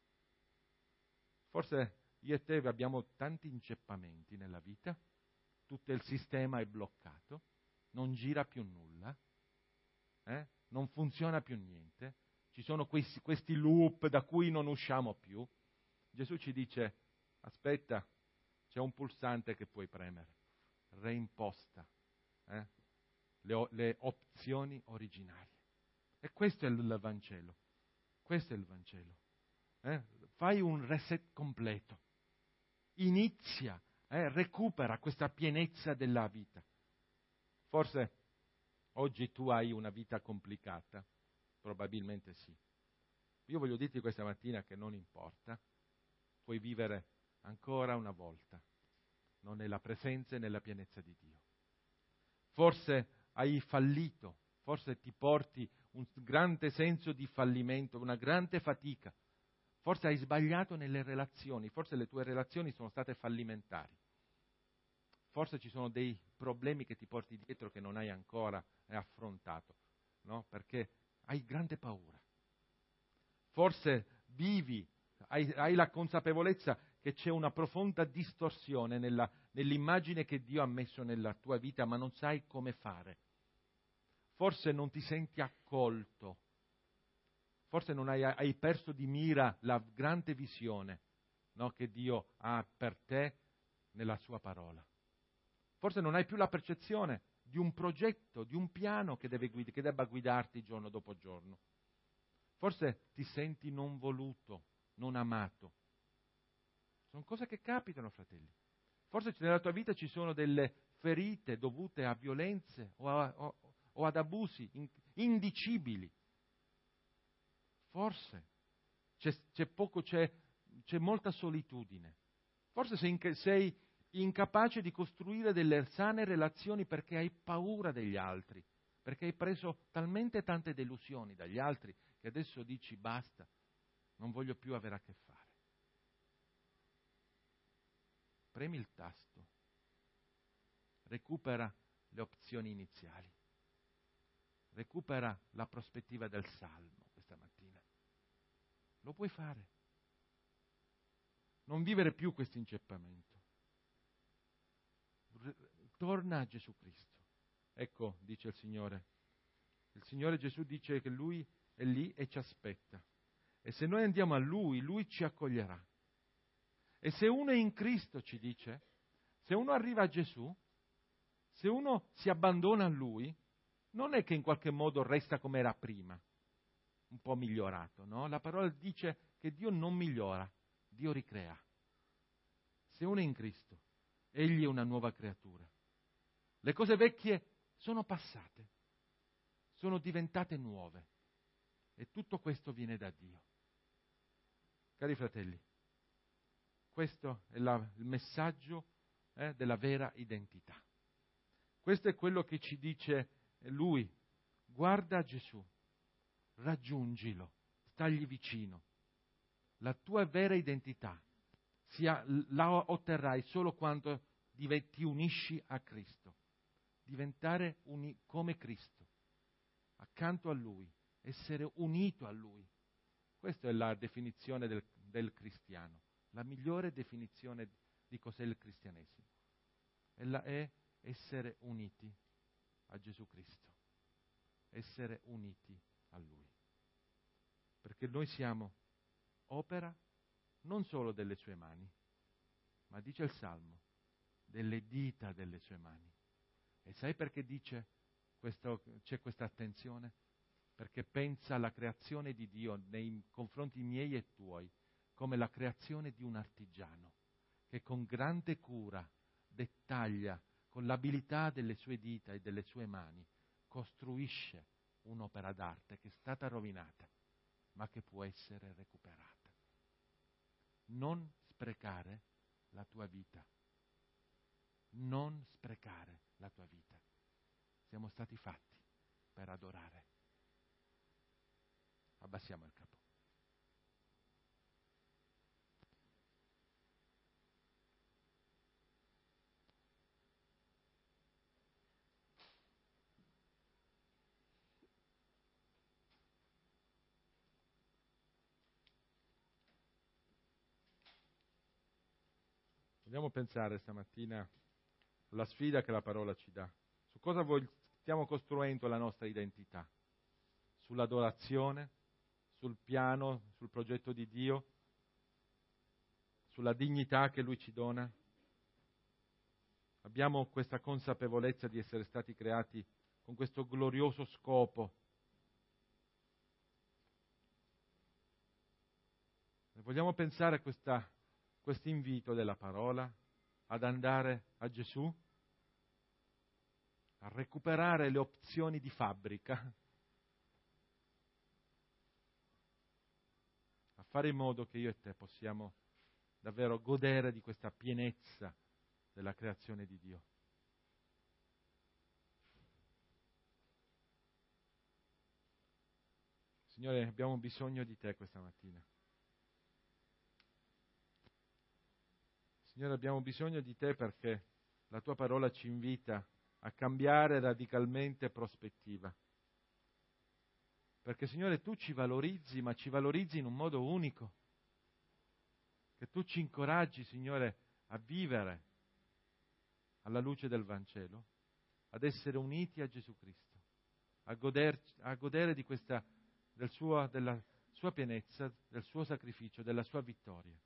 Forse io e te abbiamo tanti inceppamenti nella vita, tutto il sistema è bloccato, non gira più nulla, eh? Non funziona più niente, ci sono questi, questi loop da cui non usciamo più. Gesù ci dice, aspetta, c'è un pulsante che puoi premere, reimposta eh? le, le opzioni originali. E questo è il Vangelo, questo è il Vangelo. Eh? Fai un reset completo, inizia, eh? recupera questa pienezza della vita. Forse oggi tu hai una vita complicata, probabilmente sì. Io voglio dirti questa mattina che non importa, puoi vivere ancora una volta, non nella presenza e nella pienezza di Dio. Forse hai fallito, forse ti porti un grande senso di fallimento, una grande fatica. Forse hai sbagliato nelle relazioni, forse le tue relazioni sono state fallimentari. Forse ci sono dei problemi che ti porti dietro che non hai ancora affrontato, no? Perché hai grande paura. Forse vivi, hai, hai la consapevolezza che c'è una profonda distorsione nella, nell'immagine che Dio ha messo nella tua vita, ma non sai come fare. Forse non ti senti accolto, forse non hai, hai perso di mira la grande visione, no, che Dio ha per te nella sua parola. Forse non hai più la percezione di un progetto, di un piano che, deve guid- che debba guidarti giorno dopo giorno. Forse ti senti non voluto, non amato. Sono cose che capitano, fratelli. Forse nella tua vita ci sono delle ferite dovute a violenze o, a, o, o ad abusi in, indicibili. Forse c'è, c'è poco, c'è, c'è molta solitudine. Forse sei, in, sei incapace di costruire delle sane relazioni perché hai paura degli altri, perché hai preso talmente tante delusioni dagli altri che adesso dici basta, non voglio più avere a che fare. Premi il tasto, recupera le opzioni iniziali, recupera la prospettiva del Salmo questa mattina. Lo puoi fare. Non vivere più questo inceppamento. Torna a Gesù Cristo. Ecco, dice il Signore. Il Signore Gesù dice che Lui è lì e ci aspetta. E se noi andiamo a Lui, Lui ci accoglierà. E se uno è in Cristo, ci dice, se uno arriva a Gesù, se uno si abbandona a Lui, non è che in qualche modo resta come era prima, un po' migliorato, no? La parola dice che Dio non migliora, Dio ricrea. Se uno è in Cristo, Egli è una nuova creatura. Le cose vecchie sono passate, sono diventate nuove. E tutto questo viene da Dio. Cari fratelli, questo è la, il messaggio eh, della vera identità. Questo è quello che ci dice Lui. Guarda Gesù, raggiungilo, stagli vicino. La tua vera identità sia, la otterrai solo quando ti unisci a Cristo. Diventare uni, come Cristo, accanto a Lui, essere unito a Lui. Questa è la definizione del, del cristiano, la migliore definizione di cos'è il cristianesimo. È, la, è essere uniti a Gesù Cristo, essere uniti a Lui. Perché noi siamo opera non solo delle sue mani, ma dice il Salmo, delle dita delle sue mani. E sai perché dice questo, c'è questa attenzione? Perché pensa alla creazione di Dio nei confronti miei e tuoi come la creazione di un artigiano che con grande cura dettaglia con l'abilità delle sue dita e delle sue mani, costruisce un'opera d'arte che è stata rovinata ma che può essere recuperata. Non sprecare la tua vita. Non sprecare la tua vita. Siamo stati fatti per adorare. Abbassiamo il capo. Vogliamo pensare stamattina alla sfida che la parola ci dà. Su cosa vogliamo, stiamo costruendo la nostra identità? Sull'adorazione, sul piano, sul progetto di Dio, sulla dignità che Lui ci dona? Abbiamo questa consapevolezza di essere stati creati con questo glorioso scopo. E vogliamo pensare a questa questo invito della parola ad andare a Gesù, a recuperare le opzioni di fabbrica, a fare in modo che io e te possiamo davvero godere di questa pienezza della creazione di Dio. Signore, abbiamo bisogno di te questa mattina. Signore, abbiamo bisogno di te perché la tua parola ci invita a cambiare radicalmente prospettiva. Perché, Signore, tu ci valorizzi, ma ci valorizzi in un modo unico. che Tu ci incoraggi, Signore, a vivere alla luce del Vangelo, ad essere uniti a Gesù Cristo, a, goder, a godere di questa, del suo, della sua pienezza, del suo sacrificio, della sua vittoria.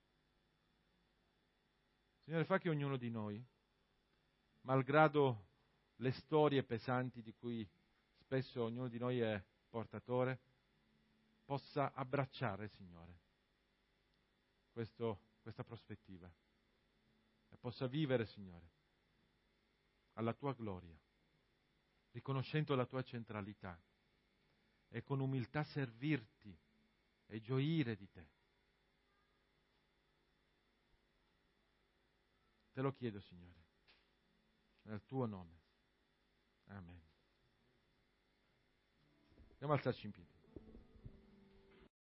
Signore, fa che ognuno di noi, malgrado le storie pesanti di cui spesso ognuno di noi è portatore, possa abbracciare, Signore, questo, questa prospettiva e possa vivere, Signore, alla Tua gloria, riconoscendo la Tua centralità e con umiltà servirti e gioire di Te. Te lo chiedo, Signore, nel Tuo nome. Amen. Andiamo a alzarci in piedi.